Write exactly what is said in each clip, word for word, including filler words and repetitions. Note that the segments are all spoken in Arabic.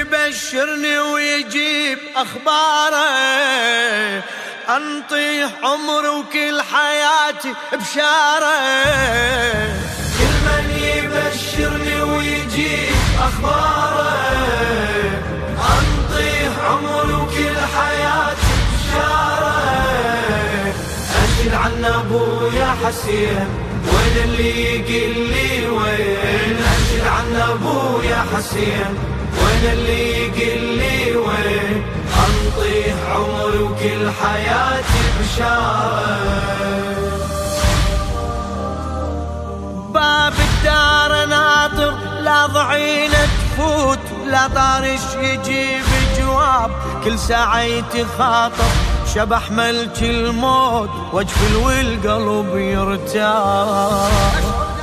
يبشرني ويجيب أخباره، أنطيه عمري وكل حياتي بشاره. كل من يبشرني ويجيب أخباره، أنطيه عمري وكل حياتي بشاره. أشهد عن أبويا حسين، وين اللي يقل لي وين؟ أشهد عن أبويا حسين، وين اللي يقل لي وين؟ أنطيه عمري وكل حياتي بشارة. باب الدار ناطر لا ضعينة تفوت، لا طارش يجيب جواب، كل ساعة يتخاطب شبح ملك الموت، وجفل والقلب يرتاح.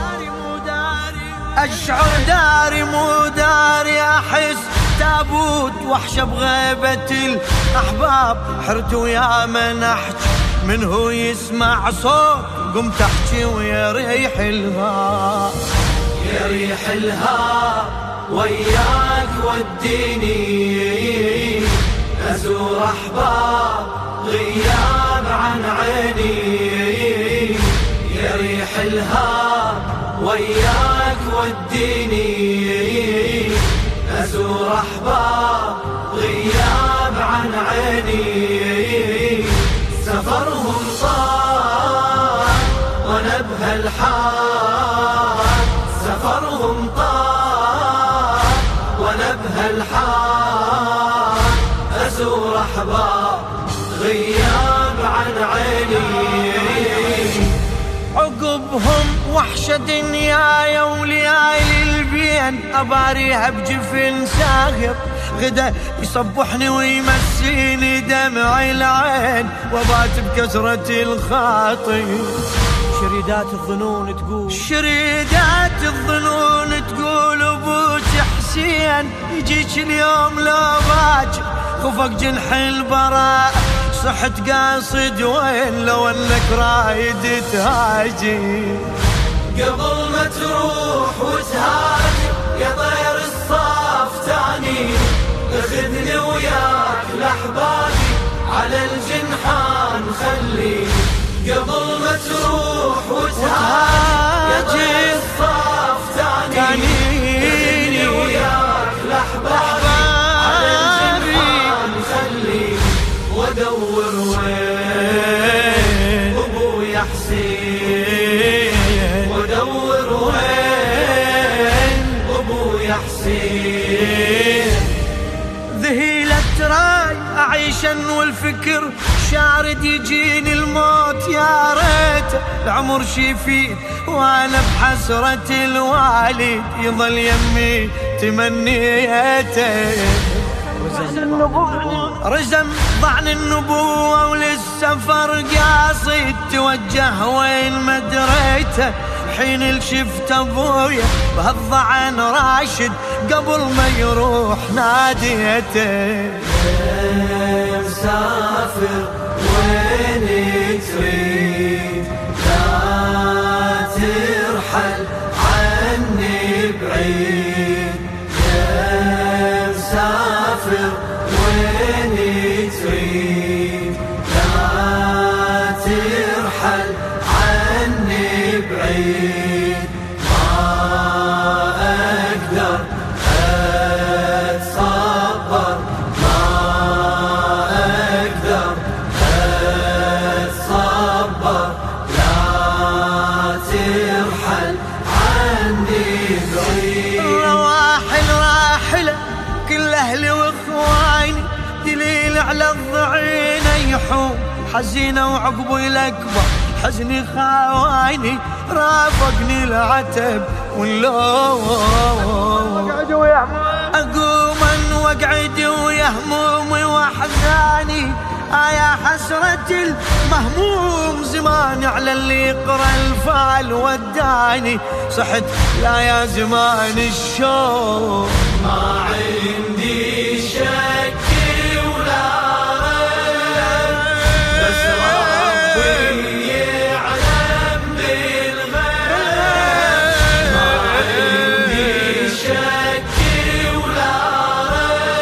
أشعر داري مو داري، أحس تابوت وحشة بغيبة الأحباب. حرت ويا من أحكي من هو يسمع صوت، قمت أحكي ويا ريح الهاب. يا ريح الهاب وياك وديني، أزور أحباب غياب عن عيني. يا ريح الهاب وياك وديني، أزور أحباب غياب عن عيني. سفرهم طال وأنا بهالحال، سفرهم طال وأنا بهالحال. أزور أحباب غياب عن عيني. عقبهم وحشة دنيايا وليالي البين، أباريها بجفن ساغر، غدا يصبحني ويمسيني دمع العين، وبات بكسرة الخاطر. شريدات الظنون تقول، شريدات الظنون تقول أبوك حسين يجيك اليوم لو باكر، خفق جنح البراء صحت قاصد وين، لو انك رايد تهاجي. قبل ما تروح وتهاجر يا طير الصاف تاني، اخذني وياك لأحبابي على الجنحان خلي. قبل ما تروح وتهاجر يا طير الصاف تاني، اخذني وياك لأحبابي على الجنحان خلي. وادور وين ابويا حسين، وادور وين ابويا حسين. ذهيلة راي اعيشن والفكر شارد، يجيني الموت يا ريت العمر شيفين، وانا بحسرة الوالد يظل يمي تمنيته. رزم ضعن النبوة وللسفر قاصد، توجه وين ما دريته. حين الشفت ابويا بهالضعن راشد، قبل ما يروح ناديته. يا مسافر وين تريد، لا ترحل عني بعيد. يا مسافر وين تريد، لا ترحل عني بعيد. ما أقدر أتصبر، ما أقدر أتصبر، لا ترحل عني بعيد. رواحل راحلة كل أهلي وإخواني، دليل على الضعين يحوم حزينة وعقبي الأكبر حزني خاواني. رافقني العتب واللوم، أقوم واقعد ويا همومي وأحزاني. يا حسرة المهموم زمان على اللي يقرأ الفال وداني. صحت لا يا زمان الشوق، ما عندي شك ولا ريب، بس ربي يعلم بالغيب. ما عندي شك ولا ريب،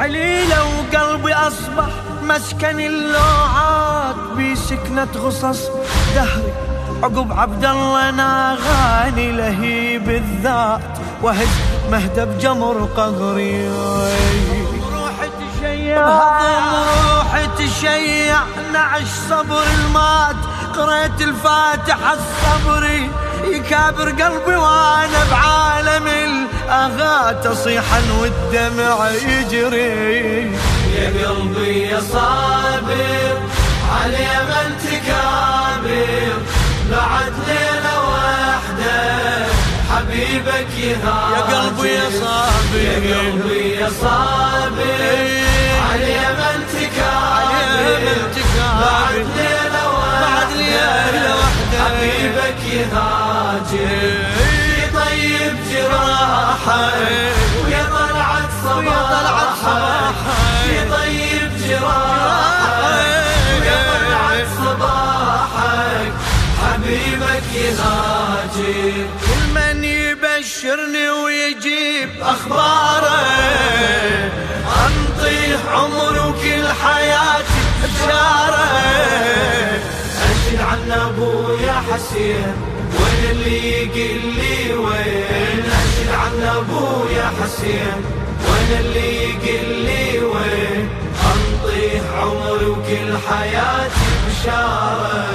عليلة وقلبي أصبح مسكن اللوعات بسكنة غصص دهري. عقب عبد الله ناغاني لهي بالذات وهز مهدب جمر قهري. روحي تشيع روحي تشيع نعش صبر المات. قريت الفاتحة الصبري يكابر قلبي وانا بعالم الاغات اصيحا والدمع يجري. يا قلبي يا صابر على من تكابر بعد ليلة واحدة حبيبك يهاجر. يا قلبي يا صابر يا قلبي يا صابر على من تكابر بعد ليلة واحدة حبيبك يهاجر. يطيب جراحك ويا طلعت صباحك يطيب جراحك ويا طلعت صباحك حبيبك يهاجر. كل من يبشرني ويجيب اخباره انطيه عمري وكل حياتي بشاره. أشهد عن أبويا حسين وين اللي يقل لي وين. أشهد عن أبويا حسين وين اللي يقل لي وين. أنطيه عمري وكل حياتي بشارة.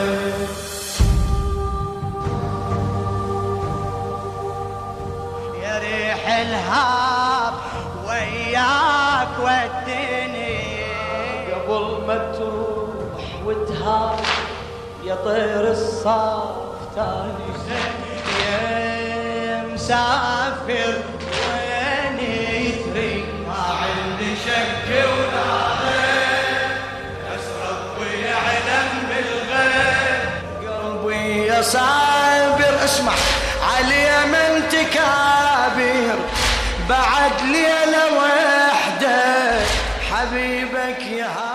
يا ريح الهاب وياك ودني قبل ما تروح وتهاب يا طير الصاف تاني. يا مسافر وين يثري ما عندي شك وناظر أسرق ويعلم بالغيب. قلبي يا صابر اسمع علي من تكابر بعد ليلة وحدة حبيبك يا